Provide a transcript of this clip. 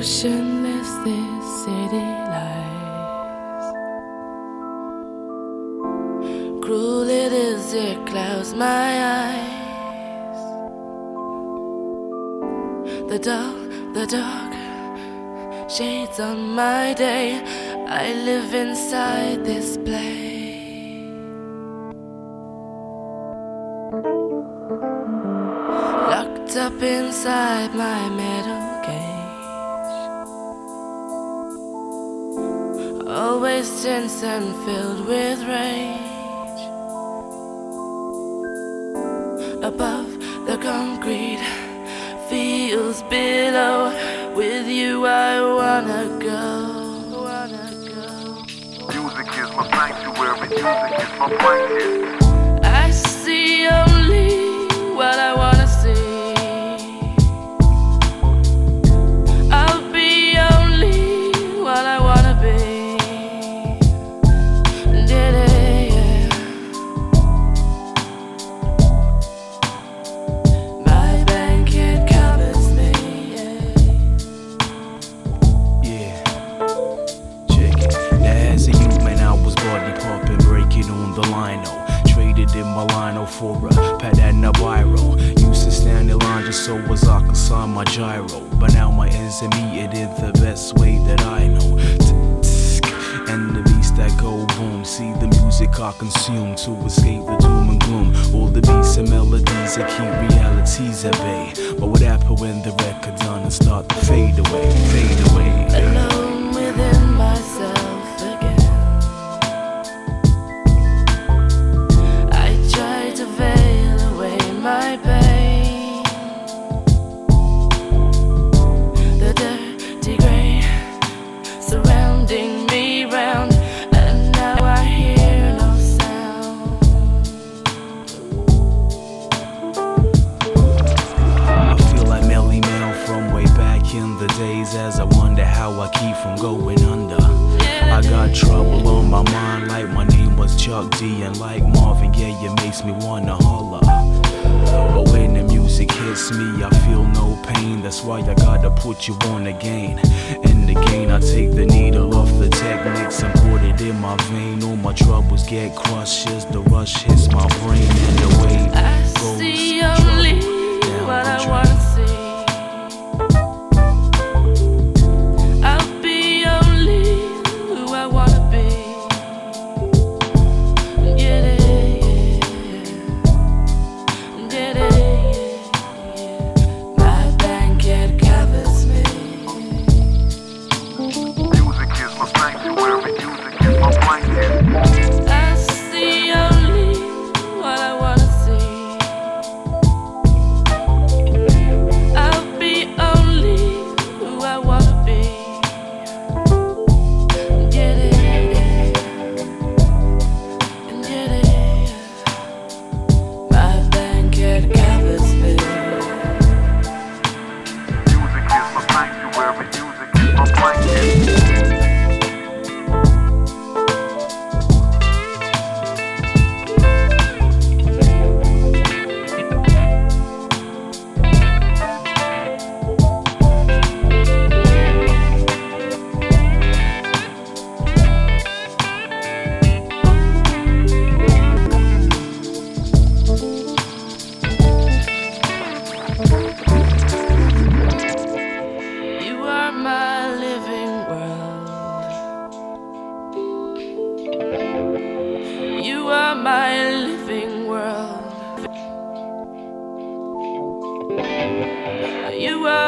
Motionless this city lies. Cruel it is, it clouds my eyes. The dark shades on my day. I live inside this play. Locked up inside my metal cage, always tense and filled with rage. Above the concrete feels below. With you I wanna go. Music is my sanctuary, music is my blanket. I see only what I wanna see. I'll be only what I wanna be. Yeah. My blanket covers me. Yeah, check it. Now as a youth, man, I was body popping, breaking on the lino. Traded in my lino for a pad and a biro. Used to stand in line just so as I could sign my gyro. But now my ends are meted in the best way that I know. And the beats that go boom. See the music I consume to escape the doom and gloom. All the beats and melodies that keep realities at bay. But what happened when the record done and start to fade away, fade away? Alone within myself again. I try to veil away my pain. The dirty grey surrounding me round, and now I hear no sound. I feel like Melly Mel from way back in the days, as I wonder how I keep from going under. I got trouble on my mind, like my name was Chuck D, and like Marvin Gaye, it makes me wanna holler. But when the music hits me, I feel no pain. That's why I gotta put you on again. And again, I take the needle off the techniques and put it in my vein. All my troubles get crushed as the rush hits my brain, and the way I goes see only down what the I drain. wanna see. I'll be only who I wanna be. Yeah. My blanket covers me. Music is my sanctuary, music is my blanket. I see only what I wanna see. I'll be only who I wanna be. My blanket covers me. Music is my sanctuary, music is my blanket. You are my living world. You are my living world. You are